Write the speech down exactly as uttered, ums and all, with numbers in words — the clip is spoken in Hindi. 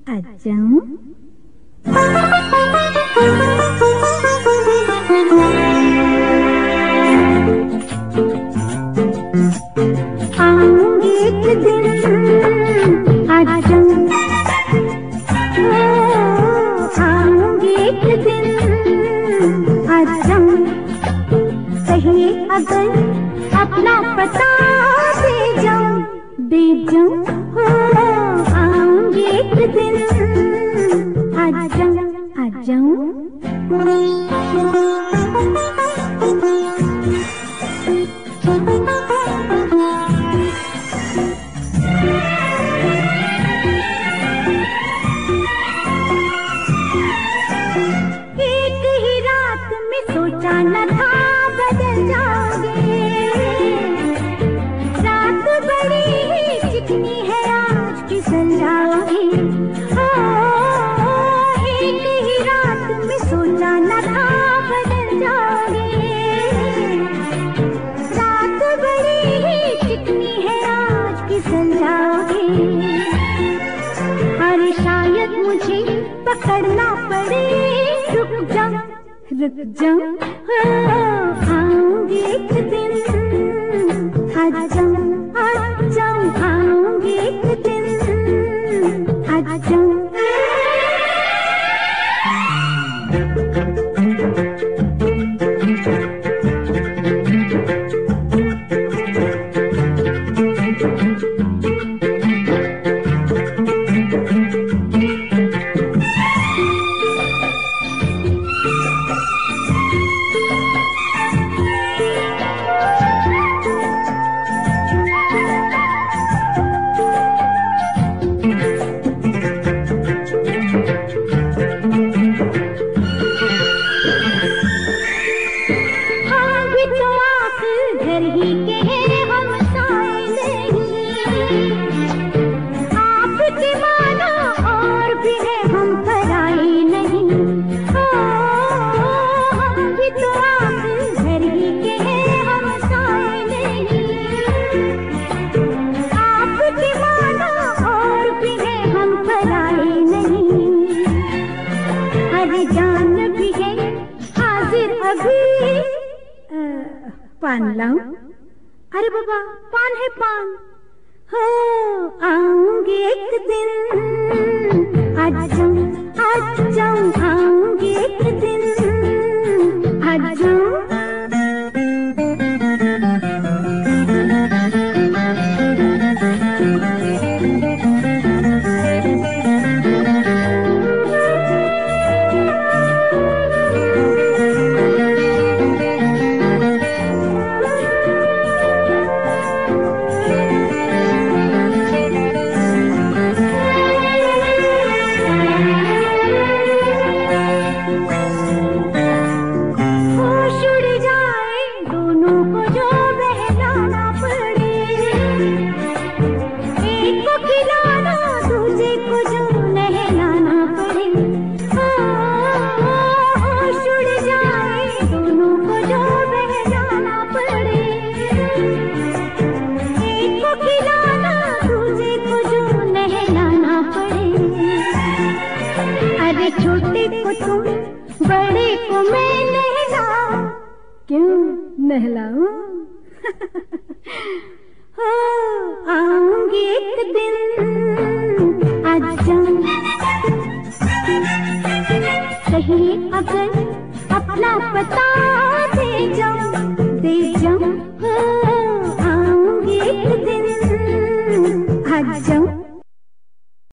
आ जाऊं? आऊंगी एक दिन, आ जाऊं, आऊंगी एक दिन, आ जाऊं, कहीं अगर अपना पता दे जाऊं, दे जाऊं, आऊंगी एक दिन, आ जाऊं, आ जाऊं। एक ही रात में सोचा न था बदल जाओगे, रात बड़ी ही चिकनी है आज फिसल जाओगे। एक ही रात में सोचा न था बदल जाओगे, रात बड़ी ही चिकनी है आज फिसल जाओगे। अरे शायद मुझे पकड़ना पड़े, रुक जाऊं, रुक जाऊं, आऊंगी एक दिन, आ जाऊं, आ जाऊं, आऊंगी एक दिन, आ जाऊं। घर ही के हैं हम साए नहीं, आपके मानो और भी है हम पराए नहीं। हम भी तो आप घर ही के हैं हम साए नहीं, आपके मानो और भी है हम पराए नहीं। अरे जान भी है हाजिर अभी, पान लाऊं? अरे बाबा पान है पान, हो आऊंगी एक दिन, आ जाऊं, आ जाऊं, आऊंगी एक दिन, आ जाऊं। छोटे को तुम बड़े को मैं नहलाऊं, क्यों नहलाऊं? हो आऊंगी एक दिन, आ जाऊं, कहीं अगर अपना पता दे जाऊं, दे जाऊं, हो आऊंगी एक दिन, आ जाऊं।